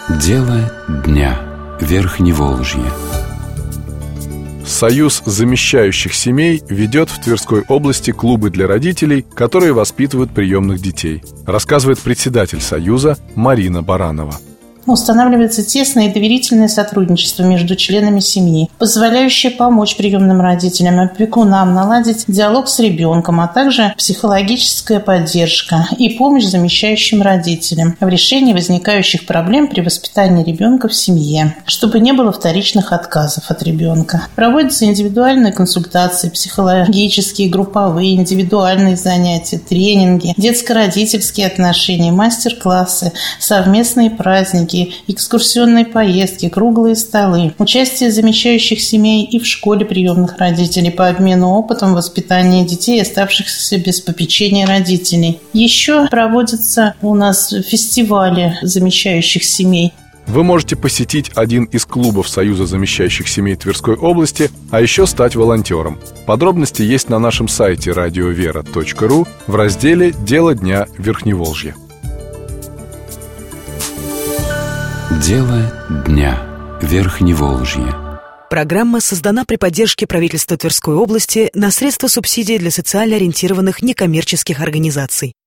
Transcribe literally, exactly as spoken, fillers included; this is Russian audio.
Дело дня. Верхневолжье. Союз замещающих семей ведет в Тверской области клубы для родителей, которые воспитывают приемных детей, рассказывает председатель Союза Марина Баранова. Устанавливается тесное и доверительное сотрудничество между членами семьи, позволяющее помочь приемным родителям и опекунам наладить диалог с ребенком, а также психологическая поддержка и помощь замещающим родителям в решении возникающих проблем при воспитании ребенка в семье, чтобы не было вторичных отказов от ребенка. Проводятся индивидуальные консультации, психологические, групповые, индивидуальные занятия, тренинги, детско-родительские отношения, мастер-классы, совместные праздники, экскурсионные поездки, круглые столы, участие замещающих семей и в школе приемных родителей по обмену опытом воспитания детей, оставшихся без попечения родителей. Еще проводятся у нас фестивали замещающих семей. Вы можете посетить один из клубов Союза замещающих семей Тверской области, а еще стать волонтером. Подробности есть на нашем сайте радиовера точка ру в разделе «Дело дня Верхневолжья». Дело дня. Верхневолжье. Программа создана при поддержке правительства Тверской области на средства субсидий для социально ориентированных некоммерческих организаций.